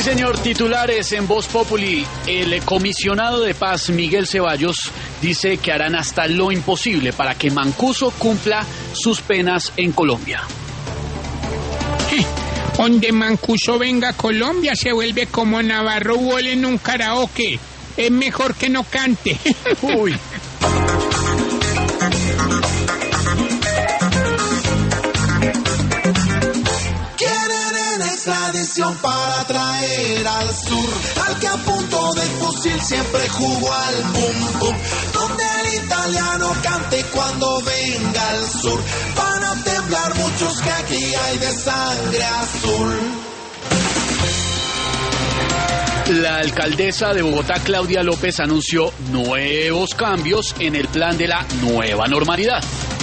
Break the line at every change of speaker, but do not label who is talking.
señor, titulares en Voz Populi. El comisionado de paz Miguel Ceballos dice que harán hasta lo imposible para que Mancuso cumpla sus penas en Colombia.
Donde Mancuso venga a Colombia se vuelve como Navarro Wall en un karaoke. Es mejor que no cante.
Uy.
Tradición para traer al sur al que a punto del fusil siempre jugó al bum bum, donde el italiano cante cuando venga al sur. Van a temblar muchos que aquí hay de sangre azul.
La alcaldesa de Bogotá, Claudia López, anunció nuevos cambios en el plan de la nueva normalidad.